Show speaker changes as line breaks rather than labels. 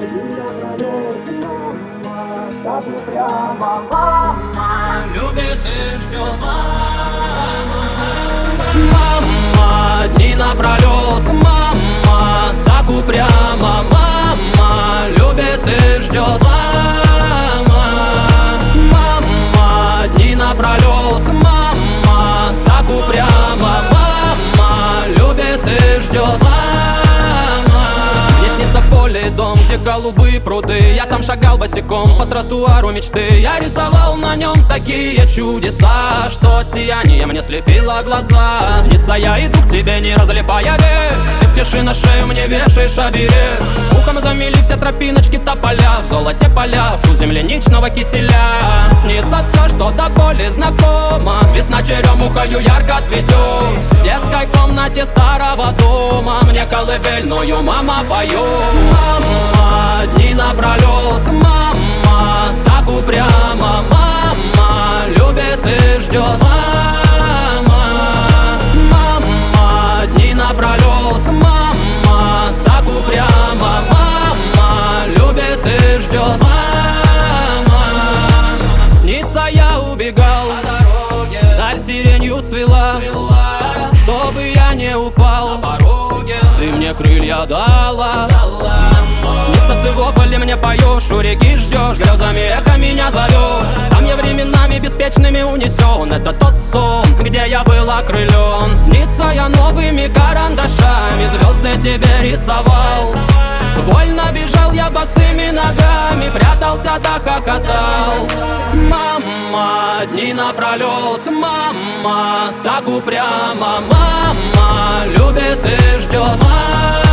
Так упрямо мама любит и ждет. Мама, дни напролет, мама, так упрямо, мама любит и ждет. Мама, дни напролет, мама, так упрямо, мама любит и ждет. Мне снится поле и дом, где голубые пруды. Я там шагал босиком по тротуару мечты. Я рисовал на нем такие чудеса, что от сияния мне слепило глаза. Снится, я иду к тебе, не разлипая век. Ты в тиши на шею мне вешаешь оберег. Ухом замели все тропиночки тополя. В золоте поля, вкус земляничного киселя. Снится все, что до боли знакомо. Весна черемухою ярко цветет. В детской комнате старого дома мне колыбельную мама поет. Мама, дни напролет, мама, так упрямо, мама любит и ждет. Мама, дни напролет, мама, так упрямо, мама любит и ждет. Снится, я убегал, даль сиренью цвела, чтобы я не упал. На пороге ты мне крылья дала. Снится, ты в ополе мне поешь, у реки ждешь, грезами эхо меня зовешь. Там я временами беспечными унесен. Это тот сон, где я был окрылен. Снится, я новыми карандашами звезды тебе рисовал. Вольно бежал я босыми ногами, прятался да хохотал. Мама, дни напролет, мама, так упрямо, мама любит и ждет.